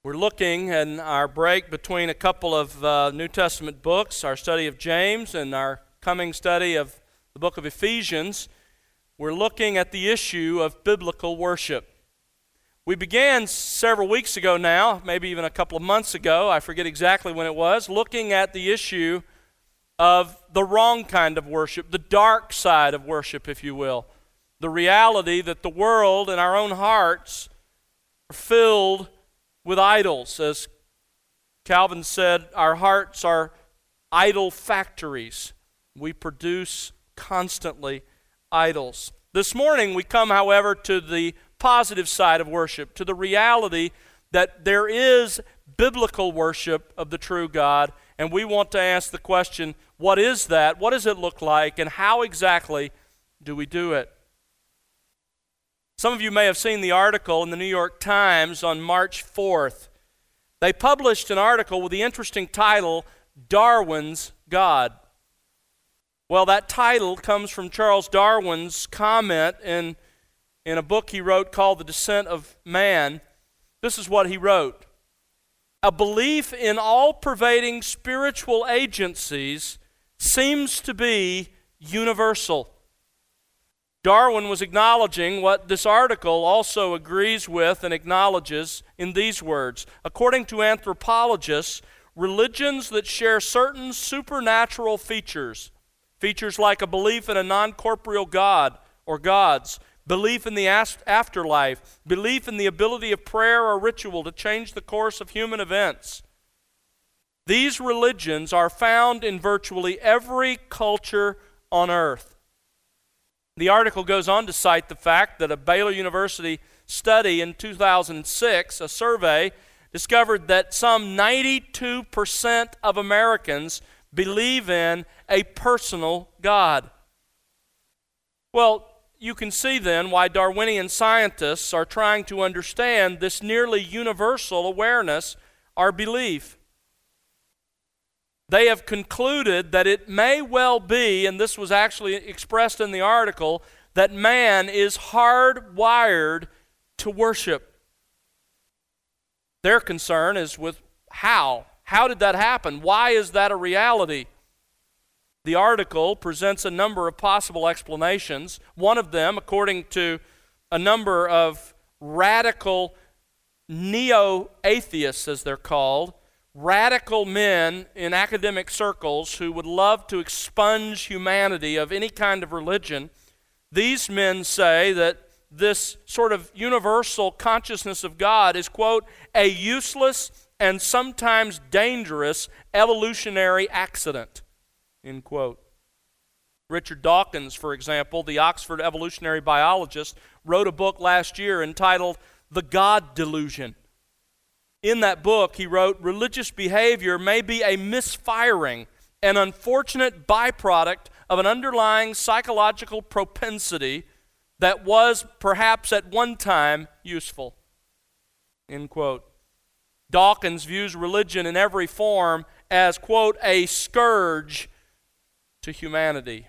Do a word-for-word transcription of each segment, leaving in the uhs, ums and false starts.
We're looking in our break between a couple of uh, New Testament books, our study of James and our coming study of the book of Ephesians. We're looking at the issue of biblical worship. We began several weeks ago now, maybe even a couple of months ago, I forget exactly when it was, looking at the issue of the wrong kind of worship, the dark side of worship, if you will. The reality that the world and our own hearts are filled with idols. As Calvin said, our hearts are idol factories. We produce constantly idols. This morning we come, however, to the positive side of worship, to the reality that there is biblical worship of the true God, and we want to ask the question, what is that? What does it look like? And how exactly do we do it? Some of you may have seen the article in the New York Times on March fourth. They published an article with the interesting title, Darwin's God. Well, that title comes from Charles Darwin's comment in, in a book he wrote called The Descent of Man. This is what he wrote. A belief in all-pervading spiritual agencies seems to be universal. Darwin was acknowledging what this article also agrees with and acknowledges in these words. According to anthropologists, religions that share certain supernatural features, features like a belief in a non-corporeal God or gods, belief in the afterlife, belief in the ability of prayer or ritual to change the course of human events. These religions are found in virtually every culture on earth. The article goes on to cite the fact that a Baylor University study in two thousand six, a survey, discovered that some ninety-two percent of Americans believe in a personal God. Well, you can see then why Darwinian scientists are trying to understand this nearly universal awareness or belief. They have concluded that it may well be, and this was actually expressed in the article, that man is hardwired to worship. Their concern is with how. How did that happen? Why is that a reality? The article presents a number of possible explanations. One of them, according to a number of radical neo-atheists, as they're called, radical men in academic circles who would love to expunge humanity of any kind of religion, these men say that this sort of universal consciousness of God is, quote, a useless and sometimes dangerous evolutionary accident, end quote. Richard Dawkins, for example, the Oxford evolutionary biologist, wrote a book last year entitled The God Delusion. In that book, he wrote, religious behavior may be a misfiring, an unfortunate byproduct of an underlying psychological propensity that was perhaps at one time useful, end quote. Dawkins views religion in every form as, quote, a scourge to humanity.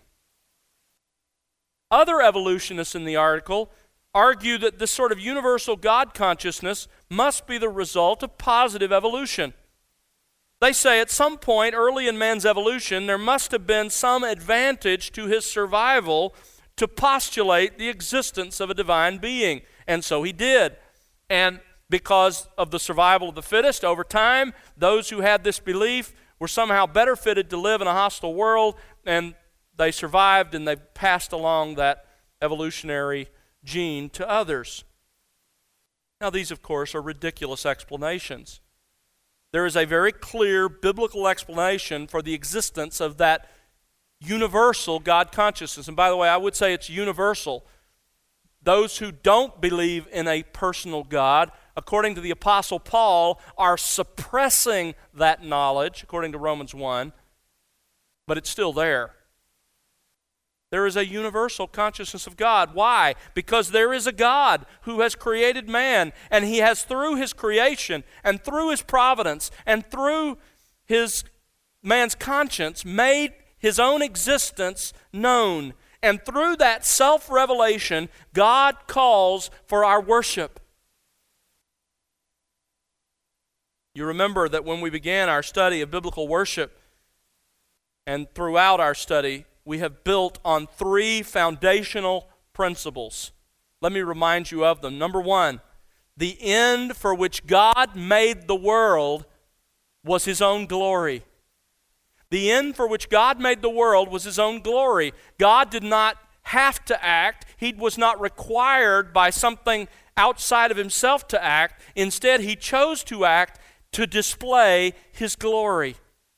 Other evolutionists in the article argue that this sort of universal God consciousness must be the result of positive evolution. They say at some point early in man's evolution, there must have been some advantage to his survival to postulate the existence of a divine being. And so he did. And because of the survival of the fittest, over time, those who had this belief were somehow better fitted to live in a hostile world, and they survived and they passed along that evolutionary gene to others. Now, these, of course, are ridiculous explanations. There is a very clear biblical explanation for the existence of that universal God consciousness. And by the way, I would say it's universal. Those who don't believe in a personal God, according to the Apostle Paul, are suppressing that knowledge, according to Romans one, but it's still there. There is a universal consciousness of God. Why? Because there is a God who has created man, and he has, through his creation and through his providence and through his man's conscience, made his own existence known. And through that self-revelation, God calls for our worship. You remember that when we began our study of biblical worship, and throughout our study, we have built on three foundational principles. Let me remind you of them. Number one, the end for which God made the world was His own glory. The end for which God made the world was His own glory. God did not have to act. He was not required by something outside of Himself to act. Instead, He chose to act to display His glory.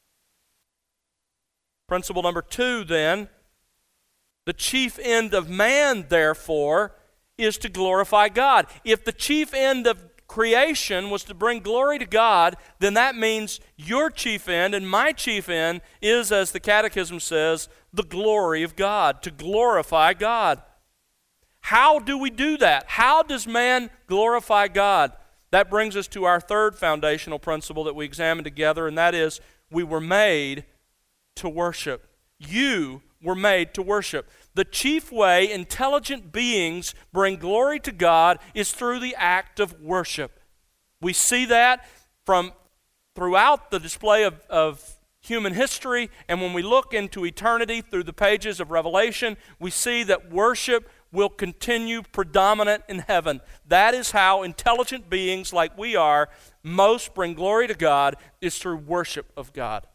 Principle number two, then, the chief end of man, therefore, is to glorify God. If the chief end of creation was to bring glory to God, then that means your chief end and my chief end is, as the Catechism says, the glory of God, to glorify God. How do we do that? How does man glorify God? That brings us to our third foundational principle that we examined together, and that is we were made to worship. You were made to worship. The chief way intelligent beings bring glory to God is through the act of worship. We see that from throughout the display of, of human history, and when we look into eternity through the pages of Revelation, we see that worship will continue predominant in heaven. That is how intelligent beings like we are most bring glory to God, is through worship of God.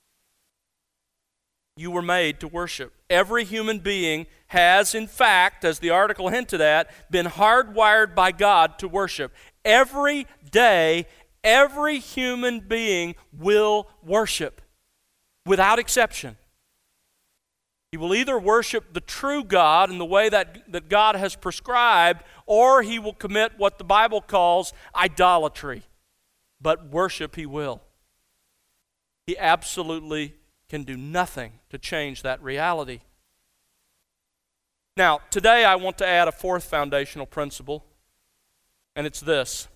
You were made to worship. Every human being has, in fact, as the article hinted at, been hardwired by God to worship. Every day, every human being will worship, without exception. He will either worship the true God in the way that, that God has prescribed, or he will commit what the Bible calls idolatry. But worship he will. He absolutely can do nothing to change that reality. Now, today I want to add a fourth foundational principle, and it's this.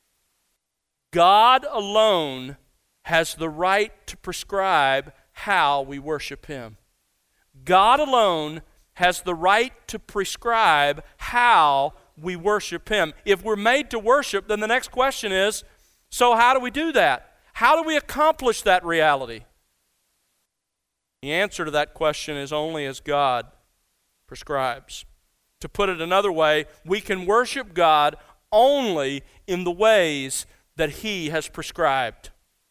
God alone has the right to prescribe how we worship Him. God alone has the right to prescribe how we worship Him. If we're made to worship, then the next question is, so how do we do that? How do we accomplish that reality? The answer to that question is only as God prescribes. To put it another way, we can worship God only in the ways that He has prescribed.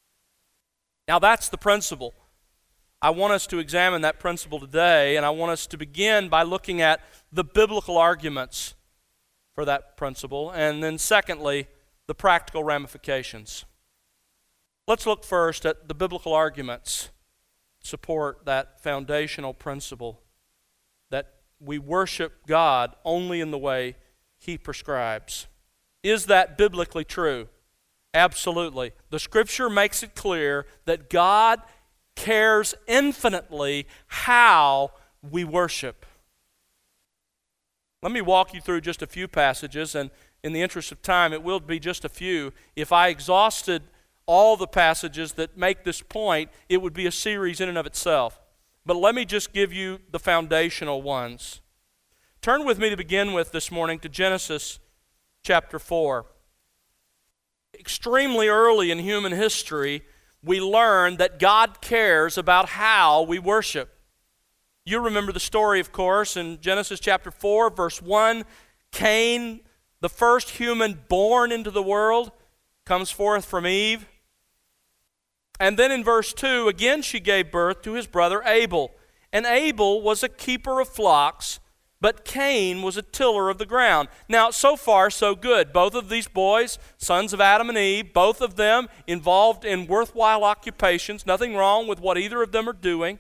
Now that's the principle. I want us to examine that principle today, and I want us to begin by looking at the biblical arguments for that principle, and then secondly, the practical ramifications. Let's look first at the biblical arguments that support that foundational principle that we worship God only in the way He prescribes. Is that biblically true? Absolutely. The Scripture makes it clear that God cares infinitely how we worship. Let me walk you through just a few passages, and in the interest of time, it will be just a few. If I exhausted all the passages that make this point, it would be a series in and of itself. But let me just give you the foundational ones. Turn with me to begin with this morning to Genesis chapter four. Extremely early in human history, we learn that God cares about how we worship. You remember the story, of course, in Genesis chapter four, verse one. Cain, the first human born into the world, comes forth from Eve. And then in verse two, again she gave birth to his brother Abel. And Abel was a keeper of flocks, but Cain was a tiller of the ground. Now, so far, so good. Both of these boys, sons of Adam and Eve, both of them involved in worthwhile occupations. Nothing wrong with what either of them are doing.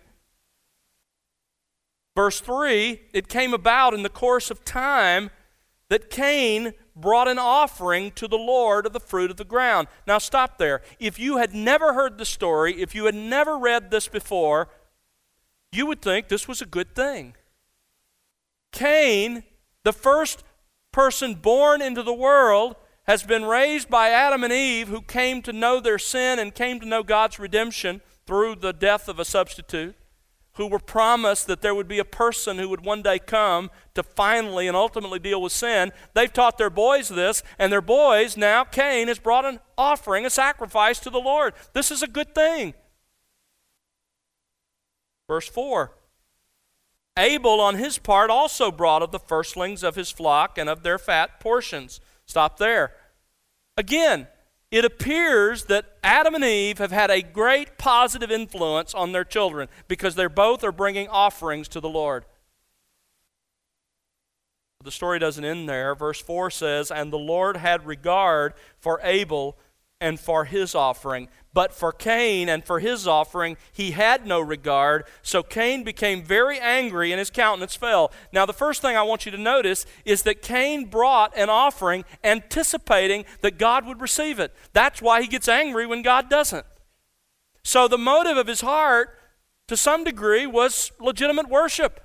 Verse three, it came about in the course of time that Cain brought an offering to the Lord of the fruit of the ground. Now stop there. If you had never heard the story, if you had never read this before, you would think this was a good thing. Cain, the first person born into the world, has been raised by Adam and Eve, who came to know their sin and came to know God's redemption through the death of a substitute. who were promised that there would be a person who would one day come to finally and ultimately deal with sin. They've taught their boys this, and their boys now, Cain has brought an offering, a sacrifice to the Lord. This is a good thing. Verse four, Abel on his part also brought of the firstlings of his flock and of their fat portions. Stop there. Again, it appears that Adam and Eve have had a great positive influence on their children because they both are bringing offerings to the Lord. The story doesn't end there. Verse four says, and the Lord had regard for Abel and for his offering. But for Cain and for his offering, he had no regard. So Cain became very angry and his countenance fell. Now the first thing I want you to notice is that Cain brought an offering anticipating that God would receive it. That's why he gets angry when God doesn't. So the motive of his heart, to some degree, was legitimate worship.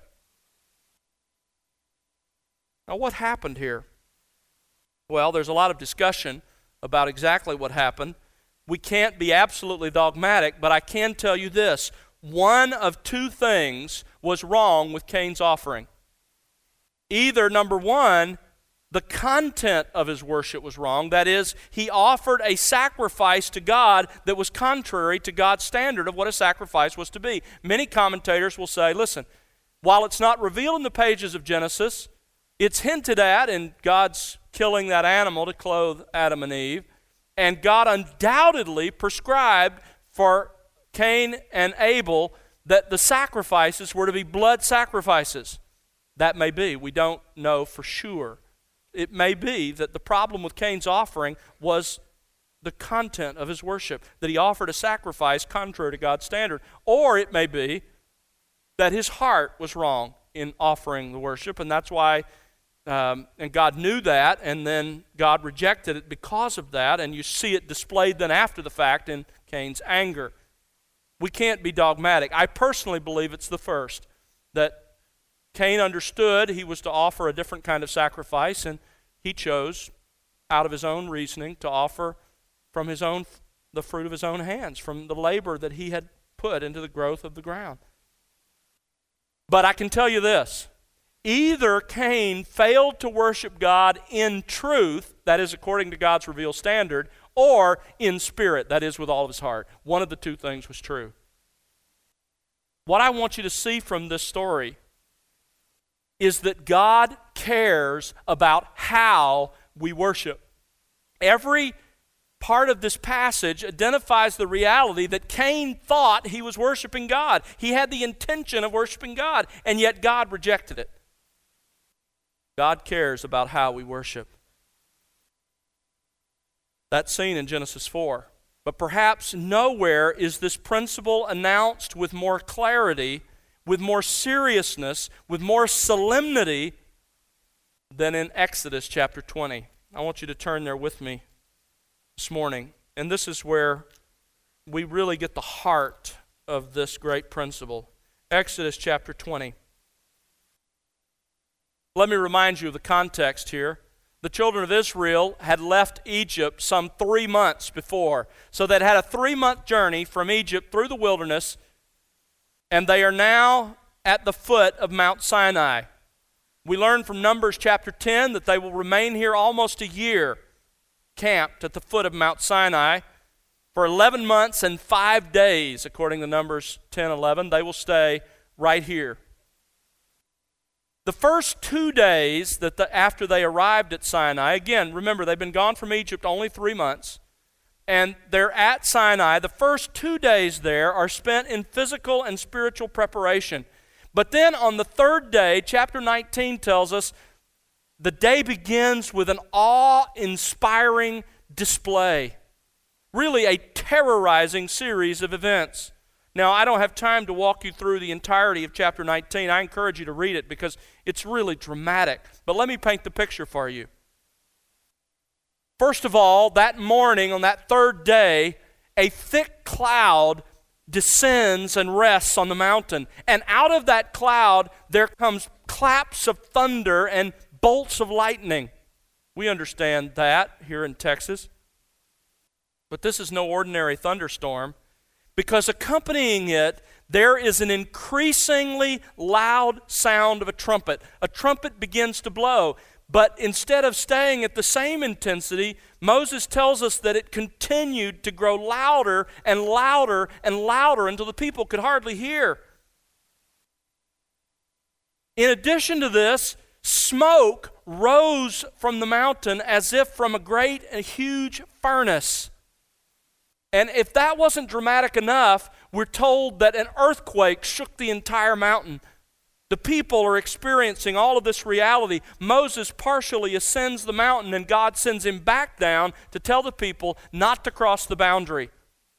Now what happened here? Well, there's a lot of discussion about exactly what happened. We can't be absolutely dogmatic, but I can tell you this. One of two things was wrong with Cain's offering. Either, number one, the content of his worship was wrong. That is, he offered a sacrifice to God that was contrary to God's standard of what a sacrifice was to be. Many commentators will say, listen, while it's not revealed in the pages of Genesis, it's hinted at in God's killing that animal to clothe Adam and Eve. And God undoubtedly prescribed for Cain and Abel that the sacrifices were to be blood sacrifices. That may be. We don't know for sure. It may be that the problem with Cain's offering was the content of his worship, that he offered a sacrifice contrary to God's standard. Or it may be that his heart was wrong in offering the worship, and that's why Um, and God knew that, and then God rejected it because of that, and you see it displayed then after the fact in Cain's anger. We can't be dogmatic. I personally believe it's the first, that Cain understood he was to offer a different kind of sacrifice, and he chose, out of his own reasoning, to offer from his own, the fruit of his own hands, from the labor that he had put into the growth of the ground. But I can tell you this. Either Cain failed to worship God in truth, that is according to God's revealed standard, or in spirit, that is with all of his heart. One of the two things was true. What I want you to see from this story is that God cares about how we worship. Every part of this passage identifies the reality that Cain thought he was worshiping God. He had the intention of worshiping God, and yet God rejected it. God cares about how we worship. That's seen in Genesis four. But perhaps nowhere is this principle announced with more clarity, with more seriousness, with more solemnity than in Exodus chapter twenty. I want you to turn there with me this morning. And this is where we really get the heart of this great principle. Exodus chapter twenty. Let me remind you of the context here. The children of Israel had left Egypt some three months before. So they'd had a three-month journey from Egypt through the wilderness, and they are now at the foot of Mount Sinai. We learn from Numbers chapter ten that they will remain here almost a year, camped at the foot of Mount Sinai. For eleven months and five days, according to Numbers ten eleven, they will stay right here. The first two days that the, after they arrived at Sinai, again, remember, they've been gone from Egypt only three months, and they're at Sinai. The first two days there are spent in physical and spiritual preparation. But then on the third day, chapter nineteen tells us, the day begins with an awe-inspiring display. Really a terrorizing series of events. Now, I don't have time to walk you through the entirety of chapter nineteen. I encourage you to read it because it's really dramatic. But let me paint the picture for you. First of all, that morning, on that third day, a thick cloud descends and rests on the mountain. And out of that cloud, there comes claps of thunder and bolts of lightning. We understand that here in Texas. But this is no ordinary thunderstorm, because accompanying it, there is an increasingly loud sound of a trumpet. A trumpet begins to blow, but instead of staying at the same intensity, Moses tells us that it continued to grow louder and louder and louder until the people could hardly hear. In addition to this, smoke rose from the mountain as if from a great and huge furnace. And if that wasn't dramatic enough, we're told that an earthquake shook the entire mountain. The people are experiencing all of this reality. Moses partially ascends the mountain, and God sends him back down to tell the people not to cross the boundary.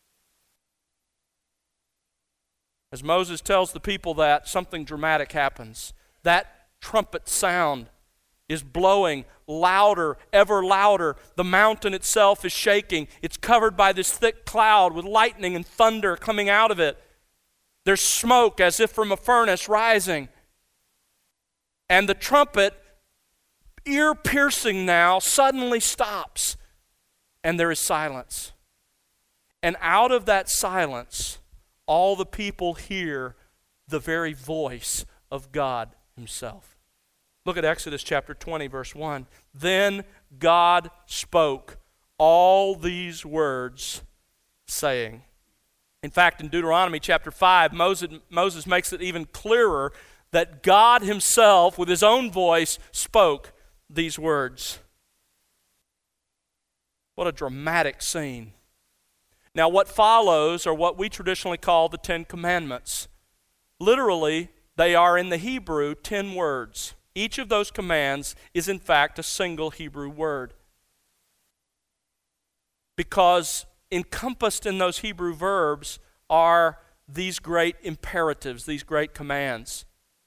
As Moses tells the people that, something dramatic happens. That trumpet sound is blowing louder, ever louder. The mountain itself is shaking. It's covered by this thick cloud with lightning and thunder coming out of it. There's smoke as if from a furnace rising. And the trumpet, ear-piercing now, suddenly stops. And there is silence. And out of that silence, all the people hear the very voice of God Himself. Look at Exodus chapter twenty, verse one. Then God spoke all these words, saying. In fact, in Deuteronomy chapter five, Moses, Moses makes it even clearer that God Himself, with His own voice, spoke these words. What a dramatic scene. Now, what follows are what we traditionally call the Ten Commandments. Literally, they are in the Hebrew ten words. Each of those commands is in fact a single Hebrew word. Because encompassed in those Hebrew verbs are these great imperatives, these great commands.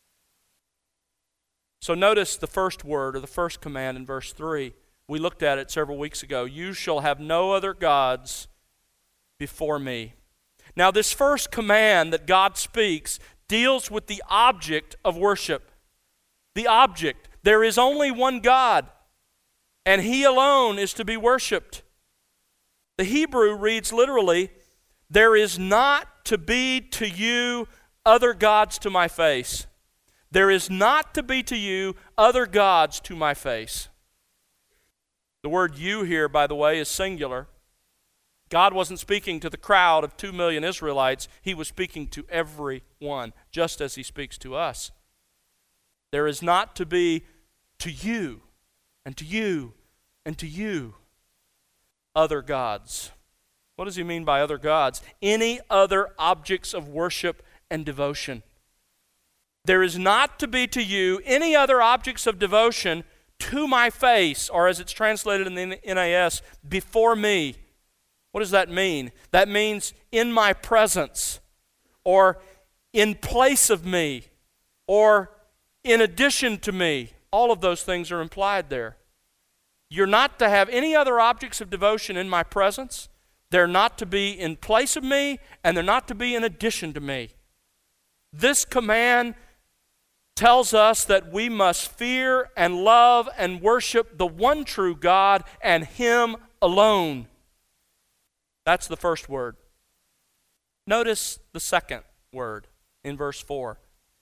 So notice the first word or the first command in verse three. We looked at it several weeks ago. You shall have no other gods before me. Now this first command that God speaks deals with the object of worship. The object. There is only one God, and He alone is to be worshiped. The Hebrew reads literally, there is not to be to you other gods to my face. There is not to be to you other gods to my face. The word you here, by the way, is singular. God wasn't speaking to the crowd of two million Israelites. He was speaking to everyone, just as He speaks to us. There is not to be to you and to you and to you other gods. What does He mean by other gods? Any other objects of worship and devotion. There is not to be to you any other objects of devotion to my face, or as it's translated in the N A S, before me. What does that mean? That means in my presence, or in place of me, or in addition to me. All of those things are implied there. You're not to have any other objects of devotion in my presence. They're not to be in place of me, and they're not to be in addition to me. This command tells us that we must fear and love and worship the one true God and Him alone. That's the first word. Notice the second word in verse four.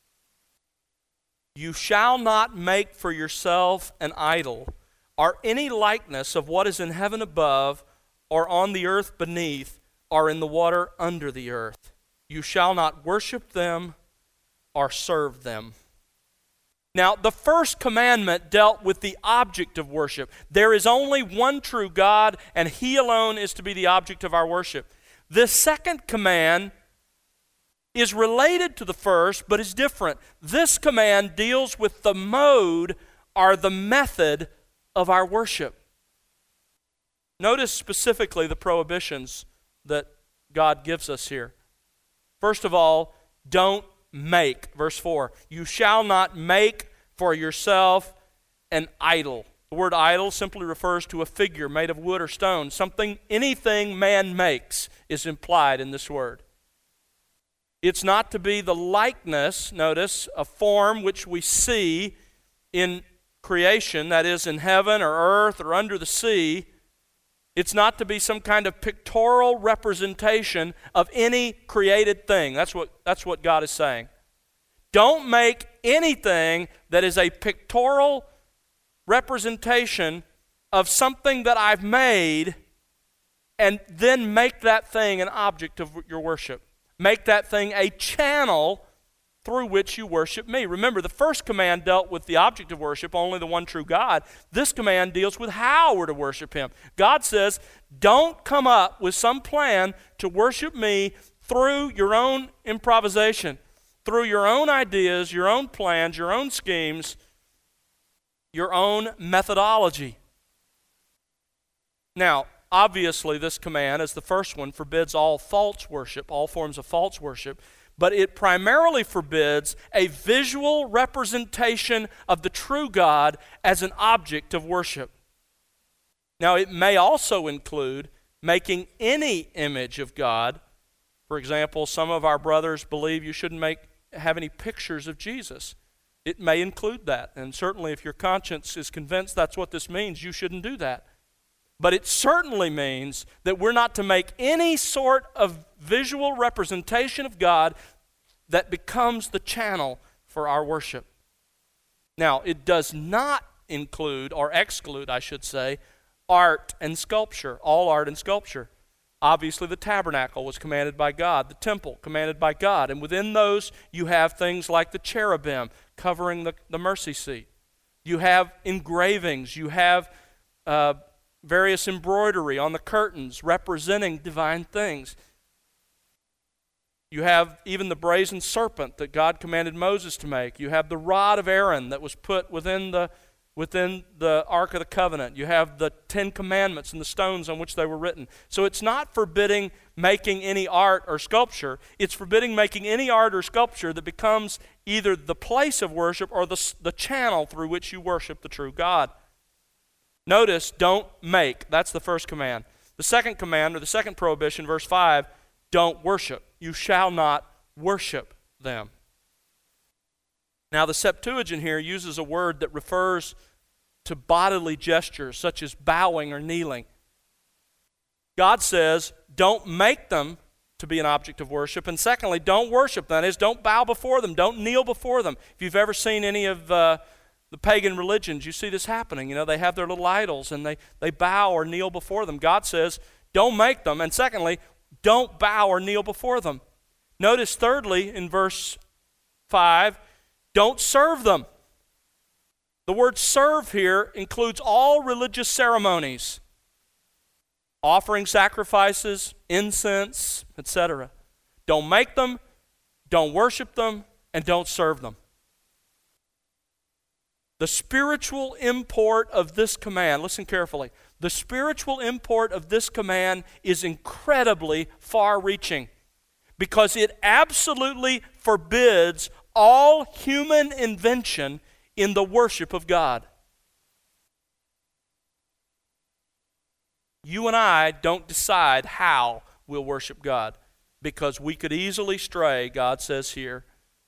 You shall not make for yourself an idol or any likeness of what is in heaven above or on the earth beneath or in the water under the earth. You shall not worship them or serve them. Now, the first commandment dealt with the object of worship. There is only one true God, and He alone is to be the object of our worship. The second command is related to the first, but is different. This command deals with the mode or the method of our worship. Notice specifically the prohibitions that God gives us here. First of all, don't make. Verse four, you shall not make for yourself an idol. The word idol simply refers to a figure made of wood or stone. Something, anything man makes is implied in this word. It's not to be the likeness, notice, a form which we see in creation, that is in heaven or earth or under the sea. It's not to be some kind of pictorial representation of any created thing. That's what, that's what God is saying. Don't make anything that is a pictorial representation of something that I've made and then make that thing an object of your worship. Make that thing a channel through which you worship me. Remember, the first command dealt with the object of worship, only the one true God. This command deals with how we're to worship him. God says, don't come up with some plan to worship me through your own improvisation, through your own ideas, your own plans, your own schemes, your own methodology. Now, obviously, this command, as the first one, forbids all false worship, all forms of false worship, but it primarily forbids a visual representation of the true God as an object of worship. Now, it may also include making any image of God. For example, some of our brothers believe you shouldn't make have any pictures of Jesus. It may include that, and certainly if your conscience is convinced that's what this means, you shouldn't do that. But it certainly means that we're not to make any sort of visual representation of God that becomes the channel for our worship. Now, it does not include, or exclude, I should say, art and sculpture, all art and sculpture. Obviously, the tabernacle was commanded by God, the temple commanded by God, and within those you have things like the cherubim covering the, the mercy seat. You have engravings, you have uh, various embroidery on the curtains representing divine things. You have even the brazen serpent that God commanded Moses to make. You have the rod of Aaron that was put within the, within the Ark of the Covenant. You have the Ten Commandments and the stones on which they were written. So it's not forbidding making any art or sculpture. It's forbidding making any art or sculpture that becomes either the place of worship or the, the channel through which you worship the true God. Notice, don't make. That's the first command. The second command, or the second prohibition, verse five, don't worship. You shall not worship them. Now, the Septuagint here uses a word that refers to bodily gestures, such as bowing or kneeling. God says, don't make them to be an object of worship. And secondly, don't worship them. That is, don't bow before them. Don't kneel before them. If you've ever seen any of uh, the pagan religions, you see this happening. You know, they have their little idols and they, they bow or kneel before them. God says, don't make them. And secondly, don't bow or kneel before them. Notice thirdly in verse five, don't serve them. The word serve here includes all religious ceremonies, offering sacrifices, incense, et cetera. Don't make them, don't worship them, and don't serve them. The spiritual import of this command, listen carefully, the spiritual import of this command is incredibly far-reaching because it absolutely forbids all human invention in the worship of God. You and I don't decide how we'll worship God because we could easily stray, God says here,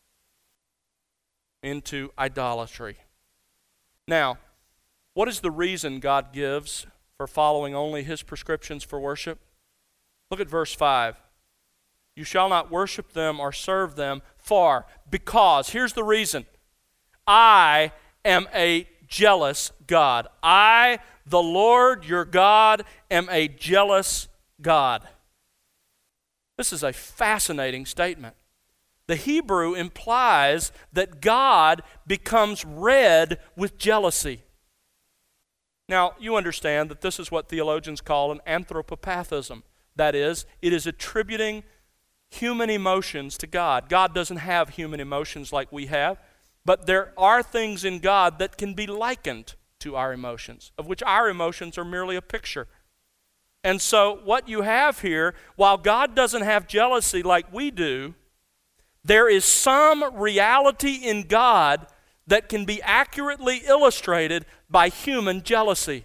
into idolatry. Now, what is the reason God gives for following only his prescriptions for worship? Look at verse five. You shall not worship them or serve them, for, because, here's the reason, I am a jealous God. I, the Lord your God, am a jealous God. This is a fascinating statement. The Hebrew implies that God becomes red with jealousy. Now, you understand that this is what theologians call an anthropopathism. That is, it is attributing human emotions to God. God doesn't have human emotions like we have, but there are things in God that can be likened to our emotions, of which our emotions are merely a picture. And so what you have here, while God doesn't have jealousy like we do, there is some reality in God that can be accurately illustrated by human jealousy.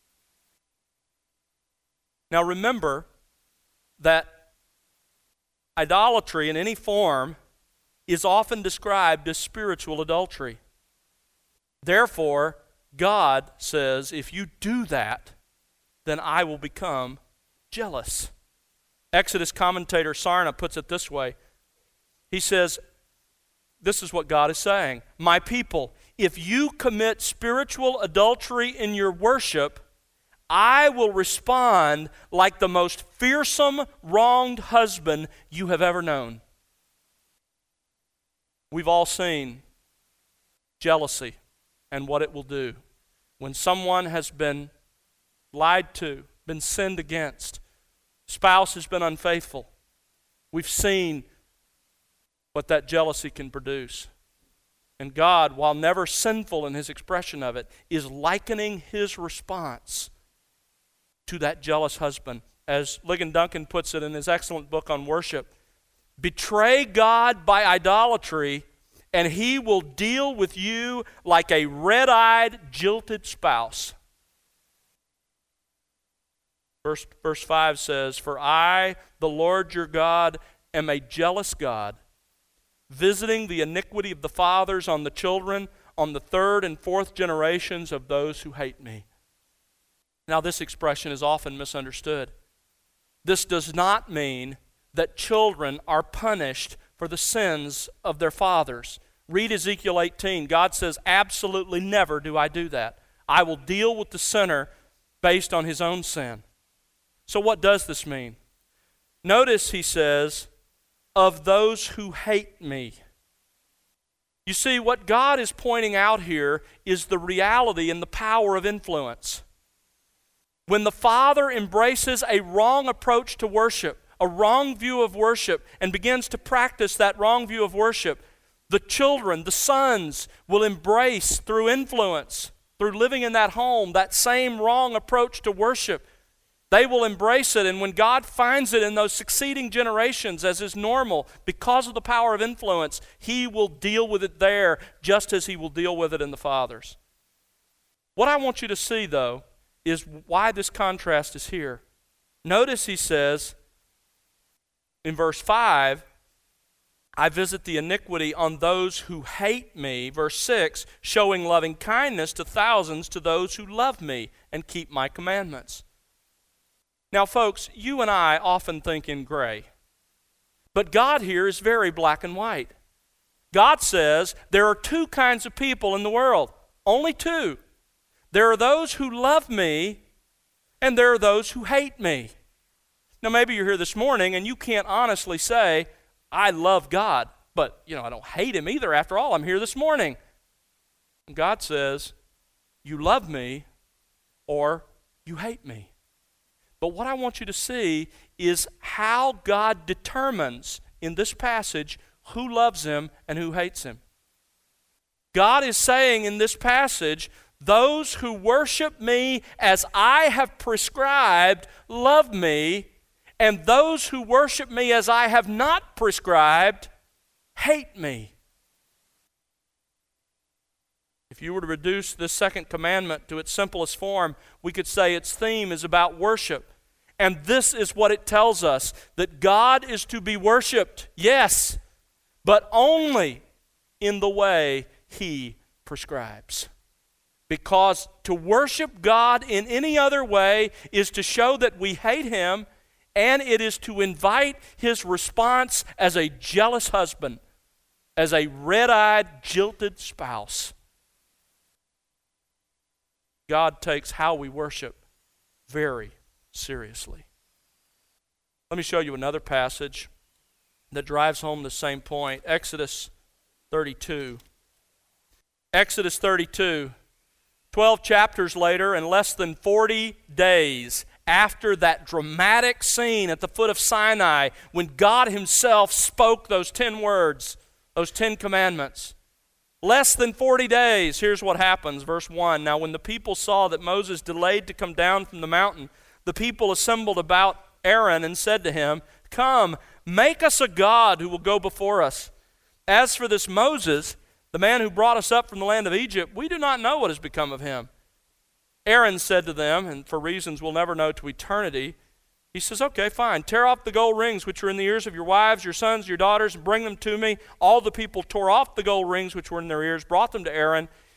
Now remember that idolatry in any form is often described as spiritual adultery. Therefore, God says, if you do that, then I will become jealous. Exodus commentator Sarna puts it this way. He says, this is what God is saying. My people, if you commit spiritual adultery in your worship, I will respond like the most fearsome, wronged husband you have ever known. We've all seen jealousy and what it will do. When someone has been lied to, been sinned against, spouse has been unfaithful, we've seen what that jealousy can produce. And God, while never sinful in his expression of it, is likening his response to that jealous husband. As Ligon Duncan puts it in his excellent book on worship, betray God by idolatry, and he will deal with you like a red-eyed, jilted spouse. Verse, verse five says, for I, the Lord your God, am a jealous God, visiting the iniquity of the fathers on the children, on the third and fourth generations of those who hate me. Now, this expression is often misunderstood. This does not mean that children are punished for the sins of their fathers. Read Ezekiel eighteen. God says, absolutely never do I do that. I will deal with the sinner based on his own sin. So what does this mean? Notice he says, of those who hate me. You see, what God is pointing out here is the reality and the power of influence. When the father embraces a wrong approach to worship, a wrong view of worship, and begins to practice that wrong view of worship, the children, the sons, will embrace through influence, through living in that home, that same wrong approach to worship. They will embrace it, and when God finds it in those succeeding generations, as is normal, because of the power of influence, he will deal with it there just as he will deal with it in the fathers. What I want you to see, though, is why this contrast is here. Notice he says in verse five, I visit the iniquity on those who hate me. Verse six, showing loving kindness to thousands to those who love me and keep my commandments. Now, folks, you and I often think in gray, but God here is very black and white. God says there are two kinds of people in the world, only two. There are those who love me, and there are those who hate me. Now, maybe you're here this morning, and you can't honestly say, I love God, but, you know, I don't hate him either. After all, I'm here this morning. And God says, you love me, or you hate me. But what I want you to see is how God determines in this passage who loves him and who hates him. God is saying in this passage, those who worship me as I have prescribed love me, and those who worship me as I have not prescribed hate me. If you were to reduce this second commandment to its simplest form, we could say its theme is about worship. And this is what it tells us, that God is to be worshiped, yes, but only in the way he prescribes. Because to worship God in any other way is to show that we hate him, and it is to invite his response as a jealous husband, as a red-eyed, jilted spouse. God takes how we worship very seriously. Let me show you another passage that drives home the same point. Exodus thirty-two. Exodus thirty-two. Twelve chapters later, and less than forty days after that dramatic scene at the foot of Sinai, when God himself spoke those ten words, those ten commandments. Less than forty days, here's what happens. Verse one, now when the people saw that Moses delayed to come down from the mountain, the people assembled about Aaron and said to him, come, make us a god who will go before us. As for this Moses, the man who brought us up from the land of Egypt, we do not know what has become of him. Aaron said to them, and for reasons we'll never know to eternity, he says, okay, fine, tear off the gold rings which are in the ears of your wives, your sons, your daughters, and bring them to me. All the people tore off the gold rings which were in their ears, brought them to Aaron.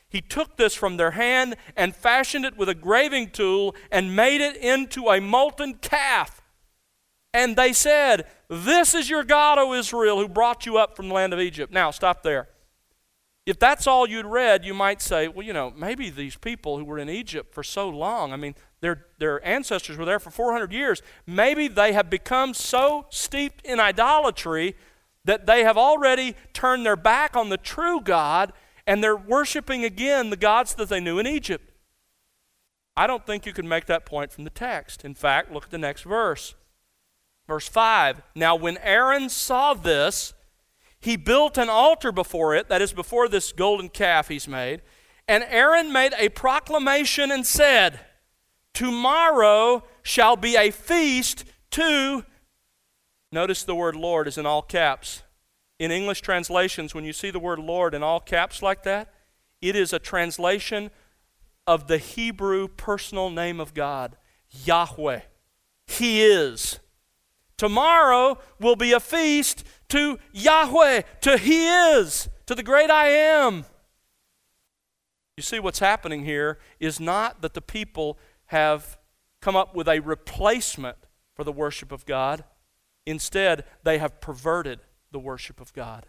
He took this from their hand and fashioned it with a graving tool and made it into a molten calf. And they said, "This is your God, O Israel, who brought you up from the land of Egypt." Now, stop there. If that's all you'd read, you might say, well, you know, maybe these people who were in Egypt for so long, I mean, their, their ancestors were there for four hundred years, maybe they have become so steeped in idolatry that they have already turned their back on the true God and they're worshiping again the gods that they knew in Egypt. I don't think you can make that point from the text. In fact, look at the next verse. Verse five, "Now when Aaron saw this, he built an altar before it," that is, before this golden calf he's made, "and Aaron made a proclamation and said, 'Tomorrow shall be a feast to,'" notice the word Lord is in all caps. In English translations, when you see the word Lord in all caps like that, it is a translation of the Hebrew personal name of God, Yahweh. He is. Tomorrow will be a feast to Yahweh, to He is, to the great I Am. You see, what's happening here is not that the people have come up with a replacement for the worship of God. Instead, they have perverted the worship of God.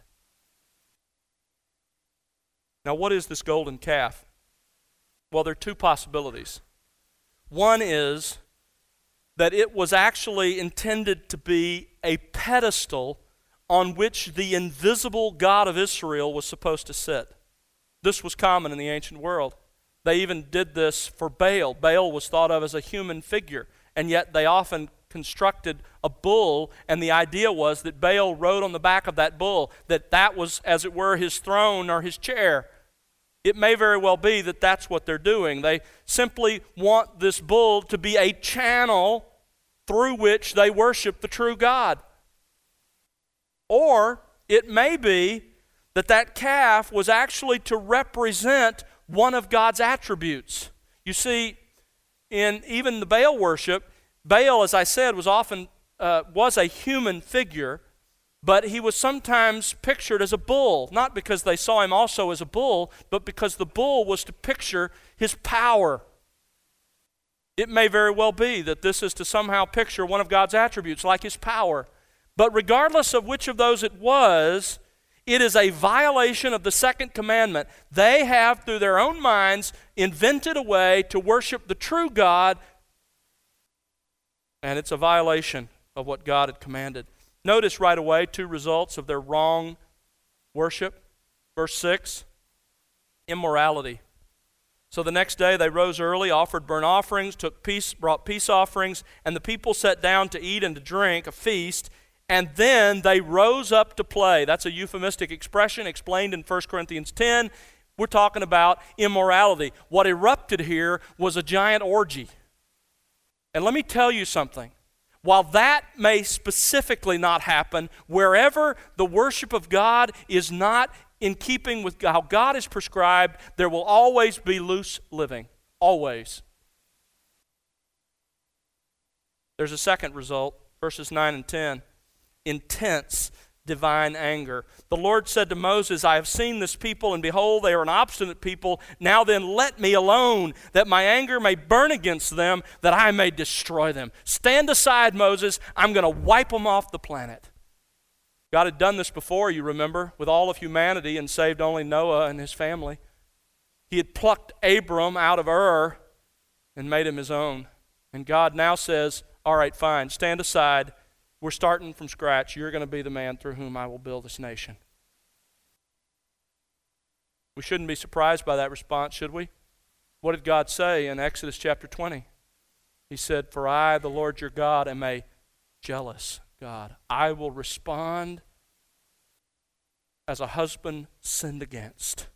Now, what is this golden calf? Well, there are two possibilities. One is that it was actually intended to be a pedestal on which the invisible God of Israel was supposed to sit. This was common in the ancient world. They even did this for Baal. Baal was thought of as a human figure, and yet they often constructed a bull, and the idea was that Baal rode on the back of that bull, that that was, as it were, his throne or his chair. It may very well be that that's what they're doing. They simply want this bull to be a channel through which they worship the true God. Or it may be that that calf was actually to represent one of God's attributes. You see, in even the Baal worship, Baal, as I said, was often uh, was a human figure, but he was sometimes pictured as a bull, not because they saw him also as a bull, but because the bull was to picture his power. It may very well be that this is to somehow picture one of God's attributes, like his power. But regardless of which of those it was, it is a violation of the second commandment. They have, through their own minds, invented a way to worship the true God, and it's a violation of what God had commanded. Notice right away two results of their wrong worship. Verse six, immorality. So the next day they rose early, offered burnt offerings, took peace, brought peace offerings, and the people sat down to eat and to drink, a feast, and then they rose up to play. That's a euphemistic expression explained in First Corinthians ten. We're talking about immorality. What erupted here was a giant orgy. And let me tell you something. While that may specifically not happen, wherever the worship of God is not in keeping with how God is prescribed, there will always be loose living. Always. There's a second result, verses nine and ten. Intense divine anger. The Lord said to Moses, "I have seen this people, and behold, they are an obstinate people. Now then, let me alone, that my anger may burn against them, that I may destroy them. Stand aside, Moses. I'm going to wipe them off the planet." God had done this before, you remember, with all of humanity and saved only Noah and his family. He had plucked Abram out of Ur and made him his own. And God now says, all right, fine, stand aside. We're starting from scratch. You're going to be the man through whom I will build this nation. We shouldn't be surprised by that response, should we? What did God say in Exodus chapter twenty? He said, "For I, the Lord your God, am a jealous God. I will respond as a husband sinned against."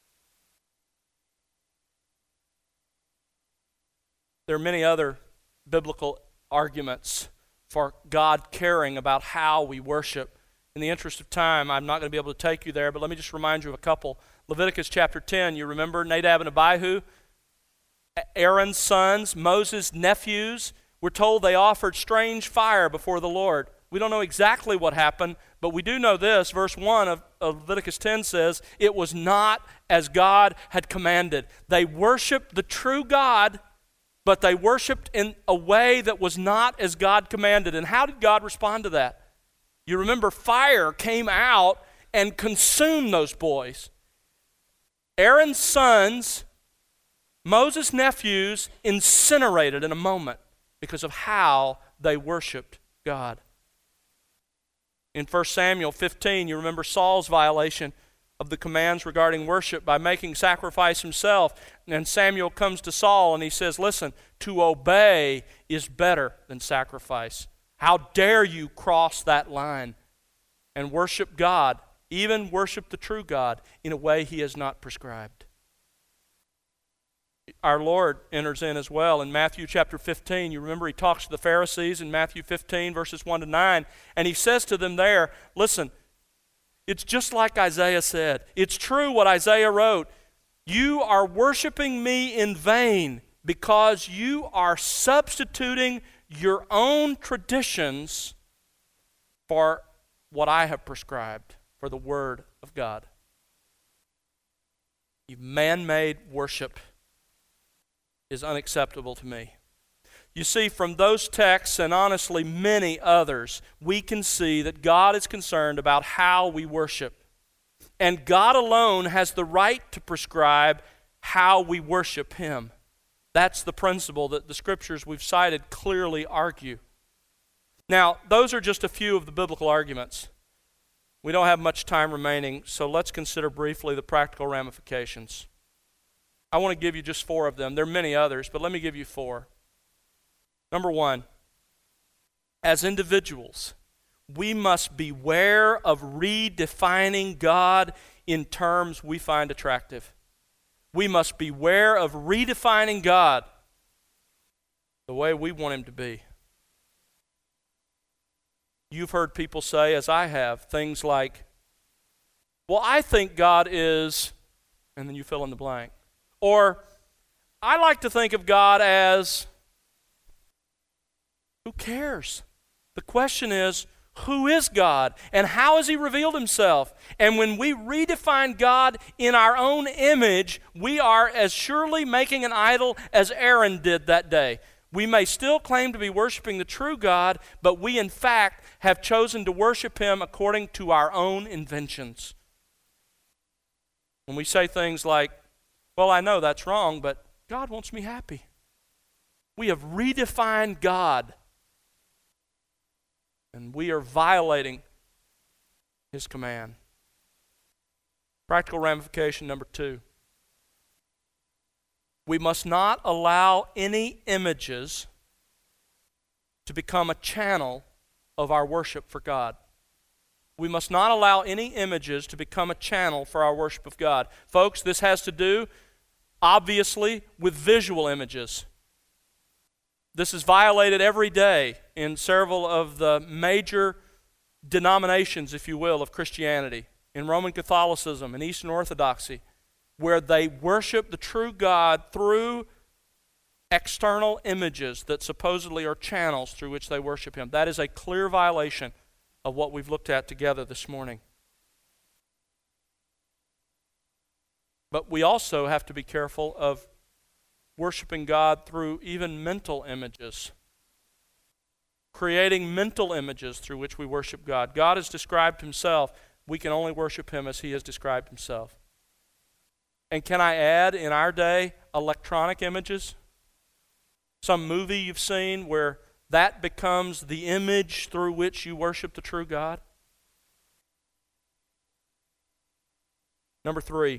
There are many other biblical arguments for God caring about how we worship. In the interest of time, I'm not going to be able to take you there, but let me just remind you of a couple. Leviticus chapter ten, you remember Nadab and Abihu, Aaron's sons, Moses' nephews. We're told they offered strange fire before the Lord. We don't know exactly what happened, but we do know this. Verse one of, of Leviticus ten says, it was not as God had commanded. They worshiped the true God, but they worshiped in a way that was not as God commanded. And how did God respond to that? You remember fire came out and consumed those boys. Aaron's sons, Moses' nephews, incinerated in a moment because of how they worshiped God. In First Samuel fifteen, you remember Saul's violation of the commands regarding worship by making sacrifice himself. And Samuel comes to Saul and he says, listen, to obey is better than sacrifice. How dare you cross that line and worship God, even worship the true God, in a way he has not prescribed. Our Lord enters in as well in Matthew chapter fifteen. You remember he talks to the Pharisees in Matthew fifteen, verses one to nine, and he says to them there, listen, it's just like Isaiah said. It's true what Isaiah wrote. You are worshiping me in vain because you are substituting your own traditions for what I have prescribed, for the Word of God. You've man-made worship is unacceptable to me. You see, from those texts, and honestly many others, we can see that God is concerned about how we worship. And God alone has the right to prescribe how we worship Him. That's the principle that the scriptures we've cited clearly argue. Now, those are just a few of the biblical arguments. We don't have much time remaining, so let's consider briefly the practical ramifications. I want to give you just four of them. There are many others, but let me give you four. Number one, as individuals, we must beware of redefining God in terms we find attractive. We must beware of redefining God the way we want Him to be. You've heard people say, as I have, things like, well, I think God is, and then you fill in the blank. Or, I like to think of God as, who cares? The question is, who is God? And how has He revealed Himself? And when we redefine God in our own image, we are as surely making an idol as Aaron did that day. We may still claim to be worshiping the true God, but we in fact have chosen to worship Him according to our own inventions. When we say things like, well, I know that's wrong, but God wants me happy. We have redefined God, and we are violating His command. Practical ramification number two. We must not allow any images to become a channel of our worship for God. We must not allow any images to become a channel for our worship of God. Folks, this has to do, obviously, with visual images. This is violated every day in several of the major denominations, if you will, of Christianity, in Roman Catholicism and Eastern Orthodoxy, where they worship the true God through external images that supposedly are channels through which they worship Him. That is a clear violation of what we've looked at together this morning. But we also have to be careful of worshiping God through even mental images, creating mental images through which we worship God. God has described Himself. We can only worship Him as He has described Himself. And can I add, in our day, electronic images? Some movie you've seen where that becomes the image through which you worship the true God? Number three,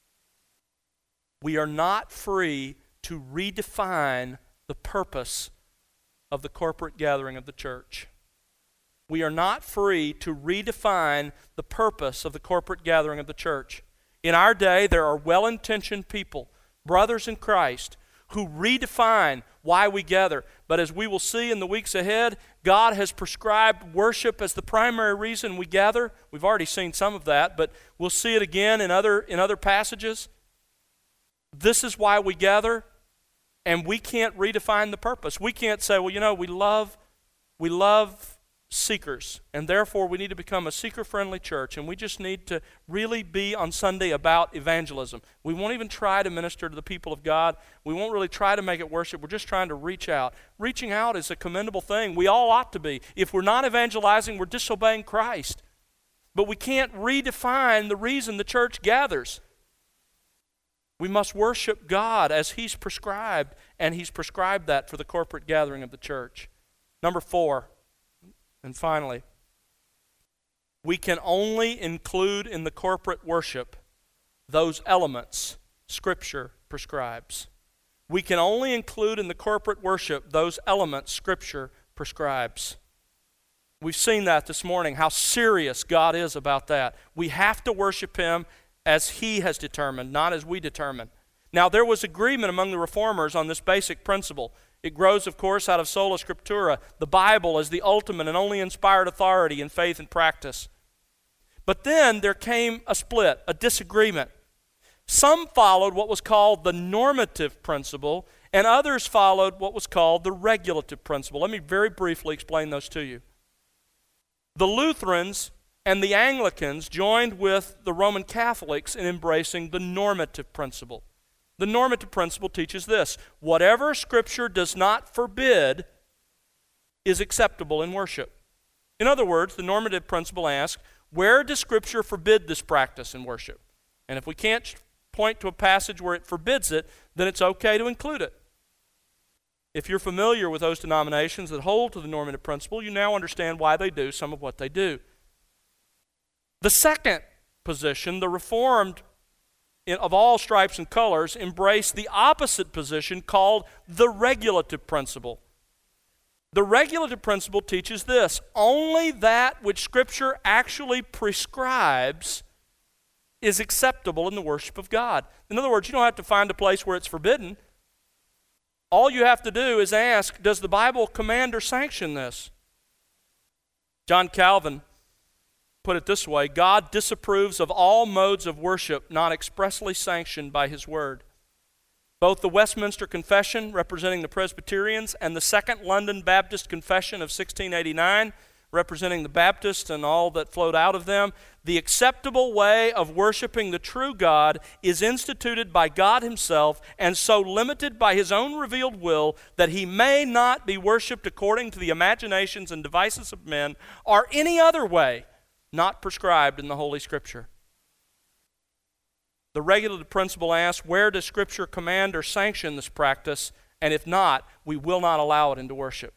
we are not free to redefine the purpose of the corporate gathering of the church. We are not free to redefine the purpose of the corporate gathering of the church. In our day, there are well-intentioned people, brothers in Christ, who redefine why we gather. But as we will see in the weeks ahead, God has prescribed worship as the primary reason we gather. We've already seen some of that, but we'll see it again in other, in other passages. This is why we gather, and we can't redefine the purpose. We can't say, well, you know, we love, we love seekers, and therefore we need to become a seeker-friendly church, and we just need to really be on Sunday about evangelism. We won't even try to minister to the people of God. We won't really try to make it worship. We're just trying to reach out. Reaching out is a commendable thing. We all ought to be. If we're not evangelizing, we're disobeying Christ. But we can't redefine the reason the church gathers. We must worship God as He's prescribed, and He's prescribed that for the corporate gathering of the church. Number four, and finally, we can only include in the corporate worship those elements Scripture prescribes. We can only include in the corporate worship those elements Scripture prescribes. We've seen that this morning, how serious God is about that. We have to worship Him as He has determined, not as we determine. Now, there was agreement among the Reformers on this basic principle. It grows, of course, out of sola scriptura, the Bible as the ultimate and only inspired authority in faith and practice. But then there came a split, a disagreement. Some followed what was called the normative principle, and others followed what was called the regulative principle. Let me very briefly explain those to you. The Lutherans and the Anglicans joined with the Roman Catholics in embracing the normative principle. The normative principle teaches this: whatever Scripture does not forbid is acceptable in worship. In other words, the normative principle asks, where does Scripture forbid this practice in worship? And if we can't point to a passage where it forbids it, then it's okay to include it. If you're familiar with those denominations that hold to the normative principle, you now understand why they do some of what they do. The second position, the Reformed in, of all stripes and colors, embrace the opposite position called the regulative principle. The regulative principle teaches this: only that which Scripture actually prescribes is acceptable in the worship of God. In other words, you don't have to find a place where it's forbidden. All you have to do is ask, does the Bible command or sanction this? John Calvin put it this way: God disapproves of all modes of worship not expressly sanctioned by His Word. Both the Westminster Confession, representing the Presbyterians, and the Second London Baptist Confession of sixteen eighty-nine, representing the Baptists and all that flowed out of them, the acceptable way of worshiping the true God is instituted by God Himself and so limited by His own revealed will that He may not be worshiped according to the imaginations and devices of men or any other way not prescribed in the Holy Scripture. The regulative principle asks, where does Scripture command or sanction this practice? And if not, we will not allow it into worship.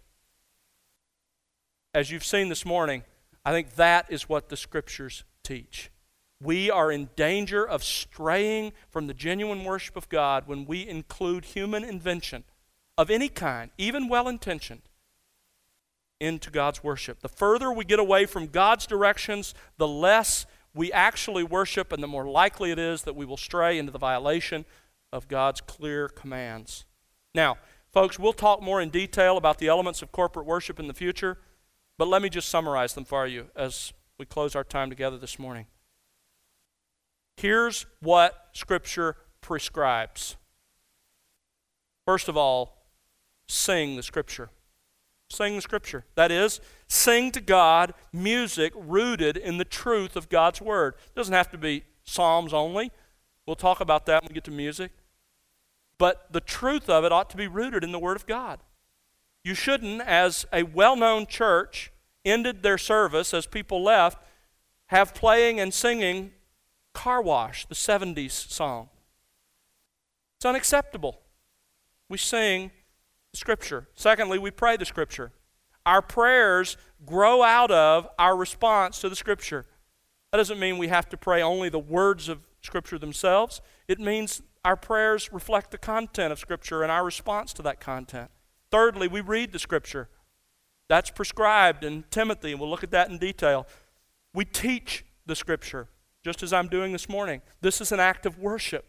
As you've seen this morning, I think that is what the Scriptures teach. We are in danger of straying from the genuine worship of God when we include human invention of any kind, even well-intentioned, into God's worship. The further we get away from God's directions, the less we actually worship, and the more likely it is that we will stray into the violation of God's clear commands. Now, folks, we'll talk more in detail about the elements of corporate worship in the future, but let me just summarize them for you as we close our time together this morning. Here's what Scripture prescribes. First of all, sing the Scripture. Sing the Scripture. That is, sing to God music rooted in the truth of God's Word. It doesn't have to be psalms only. We'll talk about that when we get to music. But the truth of it ought to be rooted in the Word of God. You shouldn't, as a well-known church ended their service as people left, have playing and singing Car Wash, the seventies song. It's unacceptable. We sing Scripture. Secondly, we pray the Scripture. Our prayers grow out of our response to the Scripture. That doesn't mean we have to pray only the words of Scripture themselves. It means our prayers reflect the content of Scripture and our response to that content. Thirdly, we read the Scripture. That's prescribed in Timothy, and we'll look at that in detail. We teach the Scripture, just as I'm doing this morning. This is an act of worship.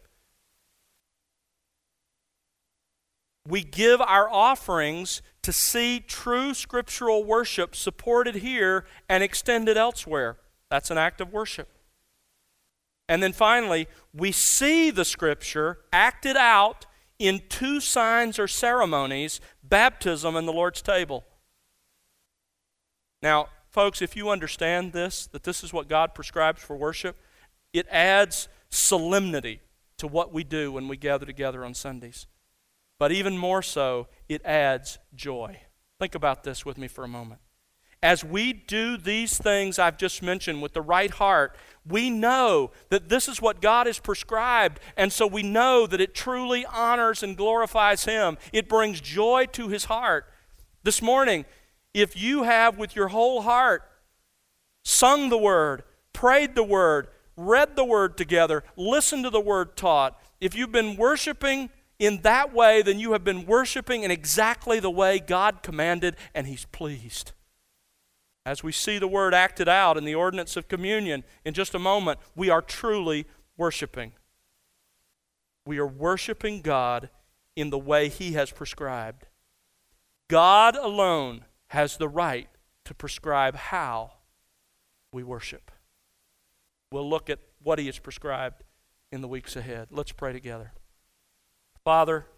We give our offerings to see true scriptural worship supported here and extended elsewhere. That's an act of worship. And then finally, we see the Scripture acted out in two signs or ceremonies, baptism and the Lord's table. Now, folks, if you understand this, that this is what God prescribes for worship, it adds solemnity to what we do when we gather together on Sundays. But even more so, it adds joy. Think about this with me for a moment. As we do these things I've just mentioned with the right heart, we know that this is what God has prescribed, and so we know that it truly honors and glorifies Him. It brings joy to His heart. This morning, if you have with your whole heart sung the Word, prayed the Word, read the Word together, listened to the Word taught, if you've been worshiping in that way, then you have been worshiping in exactly the way God commanded, and He's pleased. As we see the Word acted out in the ordinance of communion in just a moment, we are truly worshiping. We are worshiping God in the way He has prescribed. God alone has the right to prescribe how we worship. We'll look at what He has prescribed in the weeks ahead. Let's pray together. Father,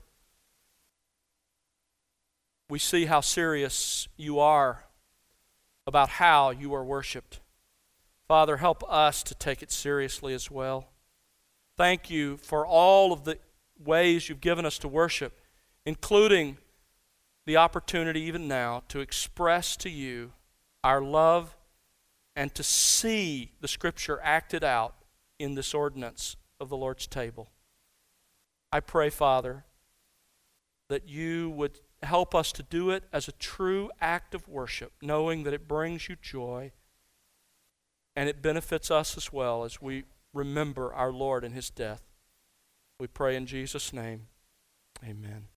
we see how serious You are about how You are worshiped. Father, help us to take it seriously as well. Thank You for all of the ways You've given us to worship, including the opportunity even now to express to You our love and to see the Scripture acted out in this ordinance of the Lord's table. I pray, Father, that You would help us to do it as a true act of worship, knowing that it brings You joy and it benefits us as well as we remember our Lord and His death. We pray in Jesus' name. Amen.